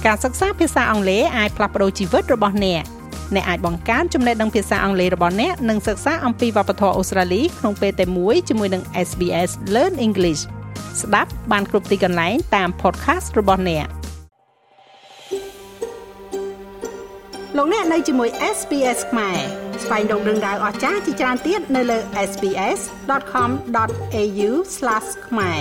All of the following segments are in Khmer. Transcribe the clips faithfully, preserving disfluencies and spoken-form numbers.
ការសិក្សាភាសាអង់គ្លេសអាចផ្លាស់ប្ដូរជីវិតរបស់អ្នកអ្នកអាចបង្កើនចំណេះដឹងភាសាអង់គ្លេសរបស់អ្នកនិងសិក្សាអំពីវប្បធម៌អូស្ត្រាលីក្នុងពេលតែមួយជាមួយនឹង เอส บี เอส Learn English ស្ដាប់បានគ្រប់ទីកន្លែងតាម podcast របស់អ្នកលោកអ្នកនៅជាមួយ เอส บี เอส ខ្មែរស្វែងរកដឹងដៅអស្ចារ្យជាច្រើនទៀតនៅលើ เอส บี เอส ដอท com ដอท เอ ยู ស្លាស ខ្មែរ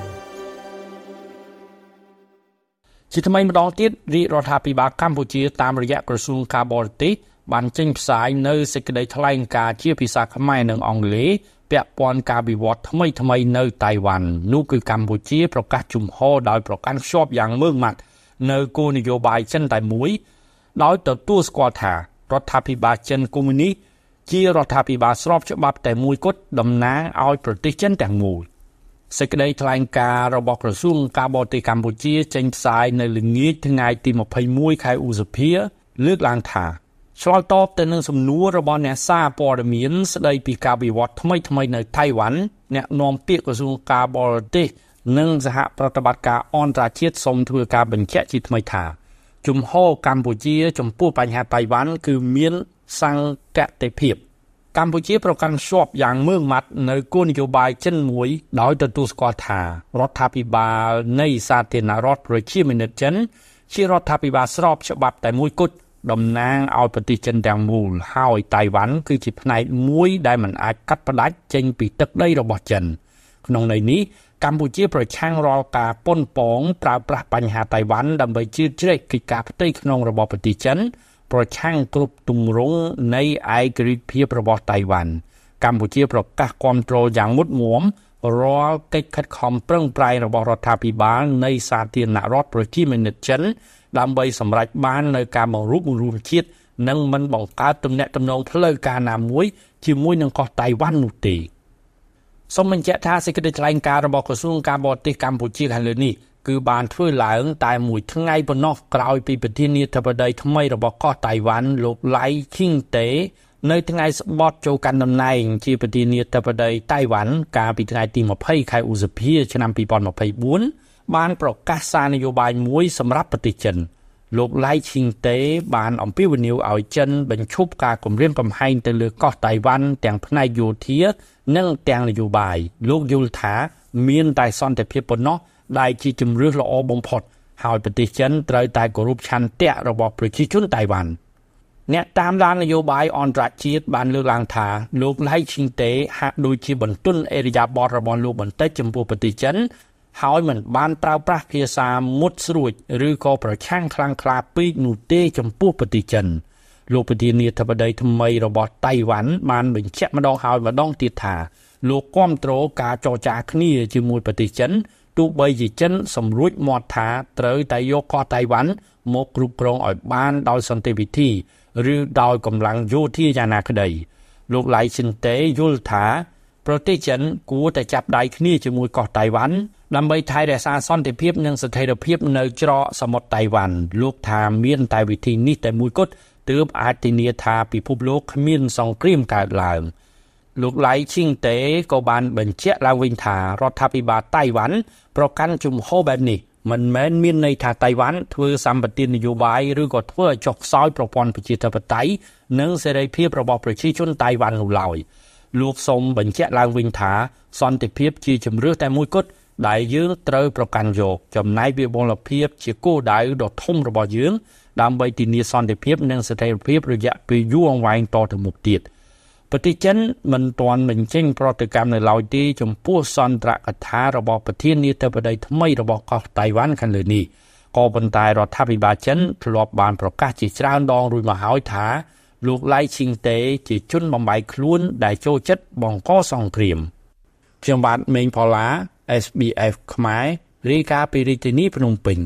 ជាថ្មីម្ដងទៀតរាជរដ្ឋាភិបាលកម្ពុជាតាមរយៈក្រសួងការបរទេសបានចេញផ្សាយនៅសេចក្តីថ្លែងការណ៍ជាភាសាខ្មែរនិងអង់គ្លេសពាក់ព័ន្ធការវិវត្តថ្មីថ្មីនៅតៃវ៉ាន់នោះគឺកម្ពុជាប្រកាសជំហរដោយប្រកាន់ខ្ជាប់យ៉ាងម៉ឺងម៉ាត់នៅគោលនយោបាយចិនតែមួយដោយទទួលស្គាល់ថារដ្ឋាភិបាលចិនកុម្មុយនីសជារដ្ឋាភិបាលស្របច្បាប់តែមួយគត់តំណាងឲ្យប្រទេសចិនទាំងមូលសេចក្តីថ្លែងការណ៍របស់ក្រសួងការបរទេសកម្ពុជាចេញផ្សាយនៅល្ងាចថ្ងៃទីម្ភៃមួយខែឧសភាលើកឡើងថាឆ្លើយតបទៅនឹងសំណួររបស់អ្នកសារព័ត៌មានស្តីពីការវិវត្តថ្មីថ្មីនៅតៃវ៉ាន់អ្នកនាំពាក្យក្រសួងការបរទេសនិងសហប្រតិបត្តិការអន្តរជាតិសូមធ្វើការបញ្ជាក់ជាថ្មីថាជំហរកម្ពុជាចំពោះបញ្ហាតៃវ៉ាន់គឺមានសង្កតិភាពកម្ពុជាប្រកាន់ខ្ជាប់យ៉ាងម៉ឺងម៉ាត់នៅគោលនយោបាយចិនមួយដោយទទួលស្គាល់ថារដ្ឋាភិបាលនៃសាធារណរដ្ឋប្រជាមានិតចិនជារដ្ឋាភិបាលស្របច្បាប់តែមួយគត់តំណាងឲ្យប្រទេសចិនទាំងមូលហើយតៃវ៉ាន់គឺជាផ្នែកមួយដែលមិនអាចកាត់ផ្តាច់ចេញពីទឹកដីរបស់ចិនក្នុងន័យនេះកម្ពុជាប្រឆាំងរាល់ការប៉ុនប៉ងប្រើប្រាស់បញ្ហាតៃវ៉ាន់ដើម្បីជ្រៀតជ្រែកកិច្ចការផ្ទៃក្នុងរបស់ប្រទេសចិនប្រឆាំងគ្រប់ទម្រង់នៃឯករាជ្យភាពរបស់តៃវ៉ាន់កម្ពុជាប្រកាសគាំទ្រយ៉ាងមុតមមរាល់កិច្ចខិតខំប្រឹងប្រែងរបស់រដ្ឋាភិបាលនៃសាធារណរដ្ឋប្រជាមានិតចិនដើម្បីសម្រេចបាននូវការបង្រួបបង្រួមជាតិនិងមិនបង្កើតទំនាក់ទំនងផ្លូវការណាមួយជាមួយនឹងកោះតៃវ៉ាន់នោះទេសូមបញ្ជាក់ថាសេចក្តីថ្លែងការណ៍របស់ក្រសួងការបរទេសកម្ពុជាខាងលើនេះគឺបានធ្វើឡើងតែមួយថ្ងៃប៉ុណ្ណោះក្រោយពីប្រធានាធិបតីថ្មីរបស់កោះតៃវ៉ាន់លោកឡៃឈីងតេនៅថ្ងៃស្បត់ចូលកាន់តំណែងជាប្រធានាធិបតីតៃវ៉ាន់កាលពីថ្ងៃទីម្ភៃខែឧសភាឆ្នាំពីរពាន់ម្ភៃបួនបានប្រកាសសារនយោបាយមួយសម្រាប់ប្រទេសចិនលោកឡៃឈីងតេបានអំពាវនាវឲ្យចិនបញ្ឈប់ការគំរាមកំហែងទៅលើកោះតៃវ៉ាន់ទាំងផ្នែកយោធានិងទាំងនយោបាយលោកយល់ថាមានតែសន្តិភាពប៉ុណ្ណោះដែលជាជំរឿសល្អបំផុតហើយប្រទេសចិនត្រូវតែគោរពឆន្ទៈរបស់ប្រជាជនតៃវ៉ាន់អ្នកតាមដាននយោបាយអន្តរជាតិបានលើកឡើងថាលោកឡៃឈីងតេហាក់ដូចជាបន្ទន់អេរយាប័តរបស់លោកបន្តិចចំពោះប្រទេសចិនហើយមិនបានប្រើប្រាស់ភាសាមុតស្រួចឬក៏ប្រឆាំងខ្លាំងក្លាពេកនោះទេចំពោះប្រទេសចិនលោកប្រធានាធិបតីថ្មីរបស់តៃវ៉ាន់បានបញ្ជាក់ម្ដងហើយម្ដងទៀតថាលោកគាំទ្រការចរចាគ្នាជាមួយប្រទេសចិនទោះបីជាចិនសម្រួចមាត់ថាត្រូវតែយកកោះតៃវ៉ាន់មកគ្រប់គ្រងឲ្យបានដោយសន្តិវិធីឬដោយកម្លាំងយោធាយ៉ាងណាក្តីលោកឡៃឈិនតេយល់ថាប្រទេសចិនគួរតែចាប់ដៃគ្នាជាមួយកោះតៃវ៉ាន់ដើម្បីថែរក្សាសន្តិភាពនិងស្ថិរភាពនៅច្រកសមុទ្រតៃវ៉ាន់លោកថាមានតែវិធីនេះតែមួយគត់ទើបអាចធានាថាពិភពលោកគ្មានសង្គ្រាមកើតឡើងលោកឡៃឈីងតេក៏បានបញ្ជាក់ឡើងវិញថារដ្ឋាភិបាលតៃវ៉ាន់ប្រកាន់ជំហរបែបនេះមិនមែនមានន័យថាតៃវ៉ាន់ធ្វើសម្បទាននយោបាយឬក៏ធ្វើឲ្យចុះខ្សោយប្រព័ន្ធប្រជាធិបតេយ្យនិងសេរីភាពរបស់ប្រជាជនតៃវ៉ាន់នោះឡើយលោកសូមបញ្ជាក់ឡើងវិញថាសន្តិភាពជាជំរឿសតែមួយគត់ដែលយើងត្រូវប្រកាន់យកចំណែកវិបលភាពជាគោលដៅដ៏ធំរបស់យើងដើម្បីធានាសន្តិភាពនិងស្ថិរភាពរយៈពេលយូរអង្វែងតទៅមុខទៀតប្រទេសចិនមិនទាន់បញ្ចេញប្រតិកម្មនៅឡើយទេចំពោះសន្ទរកថារបស់ប្រធានាធិបតីថ្មីរបស់កោះតៃវ៉ាន់ខាងលើនេះក៏ប៉ុន្តែរដ្ឋាភិបាលចិនធ្លាប់បានប្រកាសជាច្រើនដងរួចមកហើយថាលោកឡៃឈីងតេជាជនបំបែកខ្លួនដែលចូលចិត្តបង្កសង្គ្រាមខ្ញុំបាទមេងផល្លា เอส บี เอส ខ្មែររាយការណ៍ពីរាជធានីភ្នំពេញ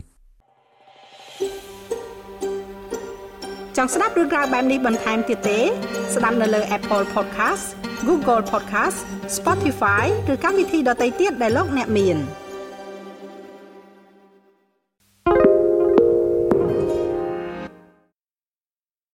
ចង់ស្ដាប់រឿងរ៉ាវបែបនេះបន្ថែមទៀតទេស្ដាប់នៅលើ Apple Podcast Google Podcast Spotify ឬកម្មវិធីដទៃទៀតដែលលោកអ្នកមាន